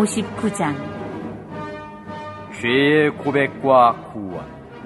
59장 죄의 고백과 구원.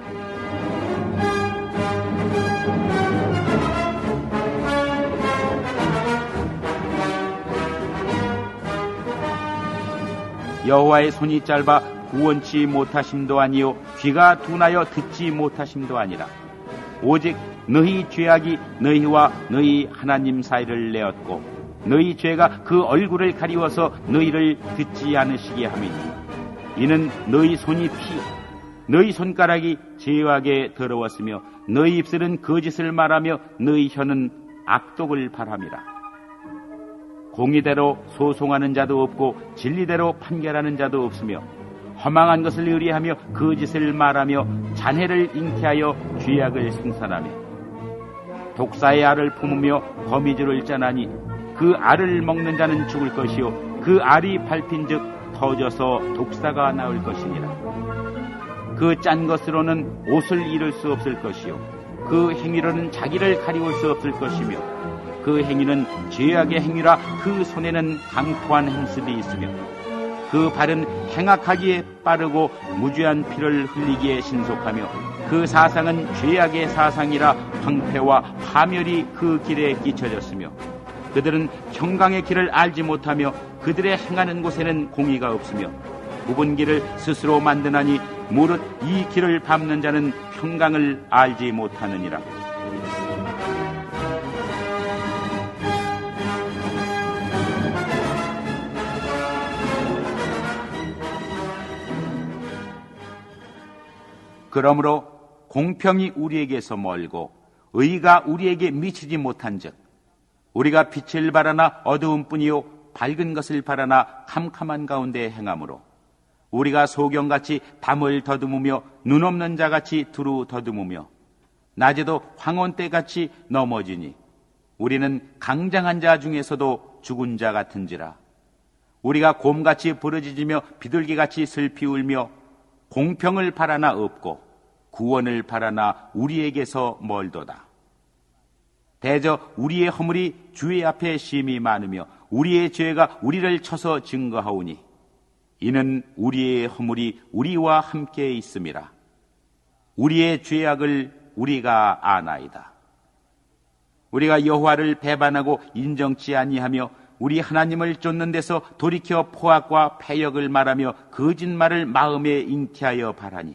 여호와의 손이 짧아 구원치 못하심도 아니요 귀가 둔하여 듣지 못하심도 아니라 오직 너희 죄악이 너희와 너희 하나님 사이를 내었고 너희 죄가 그 얼굴을 가리워서 너희를 듣지 않으시게 함이니 이는 너희 손이 피 너희 손가락이 죄악에 더러웠으며 너희 입술은 거짓을 말하며 너희 혀는 악독을 바람이라. 공의대로 소송하는 자도 없고 진리대로 판결하는 자도 없으며 허망한 것을 의뢰하며 거짓을 말하며 잔해를 잉태하여 죄악을 생산하며 독사의 알을 품으며 거미줄을 짜나니 그 알을 먹는 자는 죽을 것이요 그 알이 밟힌즉 터져서 독사가 나올 것이니라. 그 짠 것으로는 옷을 이룰 수 없을 것이요 그 행위로는 자기를 가리울 수 없을 것이며 그 행위는 죄악의 행위라 그 손에는 강포한 행습이 있으며 그 발은 행악하기에 빠르고 무죄한 피를 흘리기에 신속하며 그 사상은 죄악의 사상이라 황폐와 파멸이 그 길에 끼쳐졌으며 그들은 평강의 길을 알지 못하며 그들의 행하는 곳에는 공의가 없으며 굽은 길을 스스로 만드나니 무릇 이 길을 밟는 자는 평강을 알지 못하느니라. 그러므로 공평이 우리에게서 멀고 의가 우리에게 미치지 못한즉 우리가 빛을 바라나 어두움뿐이요 밝은 것을 바라나 캄캄한 가운데 행함으로 우리가 소경같이 담을 더듬으며 눈 없는 자같이 두루 더듬으며 낮에도 황혼때같이 넘어지니 우리는 강장한 자 중에서도 죽은 자 같은지라. 우리가 곰같이 부르짖으며 비둘기같이 슬피 울며 공평을 바라나 없고 구원을 바라나 우리에게서 멀도다. 대저 우리의 허물이 주의 앞에 심히 많으며 우리의 죄가 우리를 쳐서 증거하오니 이는 우리의 허물이 우리와 함께 있음이라. 우리의 죄악을 우리가 아나이다. 우리가 여호와를 배반하고 인정치 아니하며 우리 하나님을 쫓는 데서 돌이켜 포악과 패역을 말하며 거짓말을 마음에 잉태하여 바라니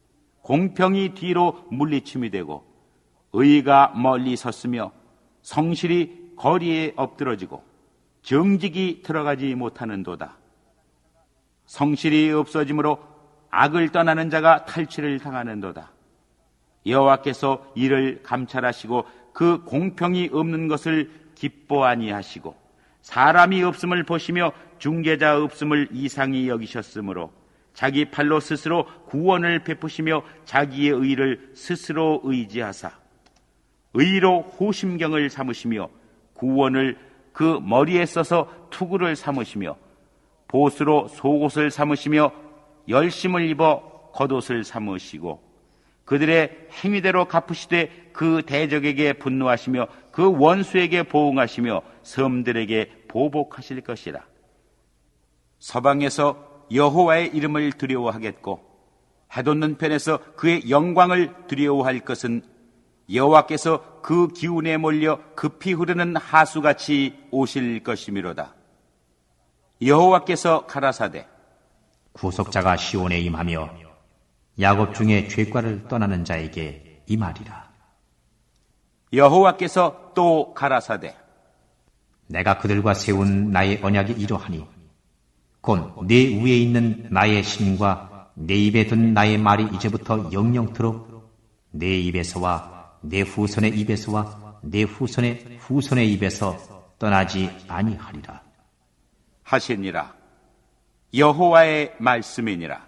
공평이 뒤로 물리침이 되고 의가 멀리 섰으며 성실이 거리에 엎드러지고 정직이 들어가지 못하는도다. 성실이 없어짐으로 악을 떠나는 자가 탈취를 당하는도다. 여호와께서 이를 감찰하시고 그 공평이 없는 것을 기뻐 아니하시고 사람이 없음을 보시며 중개자 없음을 이상히 여기셨으므로 자기 팔로 스스로 구원을 베푸시며 자기의 의를 스스로 의지하사 의로 호심경을 삼으시며 구원을 그 머리에 써서 투구를 삼으시며 보수로 속옷을 삼으시며 열심을 입어 겉옷을 삼으시고 그들의 행위대로 갚으시되 그 대적에게 분노하시며 그 원수에게 보응하시며 섬들에게 보복하실 것이라. 서방에서 여호와의 이름을 두려워하겠고 해돋는 편에서 그의 영광을 두려워할 것은 여호와께서 그 기운에 몰려 급히 흐르는 하수같이 오실 것이미로다. 여호와께서 가라사대 구속자가 시온에 임하며 야곱 중에 죄과를 떠나는 자에게 임하리라. 여호와께서 또 가라사대 내가 그들과 세운 나의 언약이 이러하니 곧 내 위에 있는 나의 신과 내 입에 든 나의 말이 이제부터 영영토록 내 입에서와 내 후손의 입에서와 내 후손의 후손의 입에서 떠나지 아니하리라 하시니라. 여호와의 말씀이니라.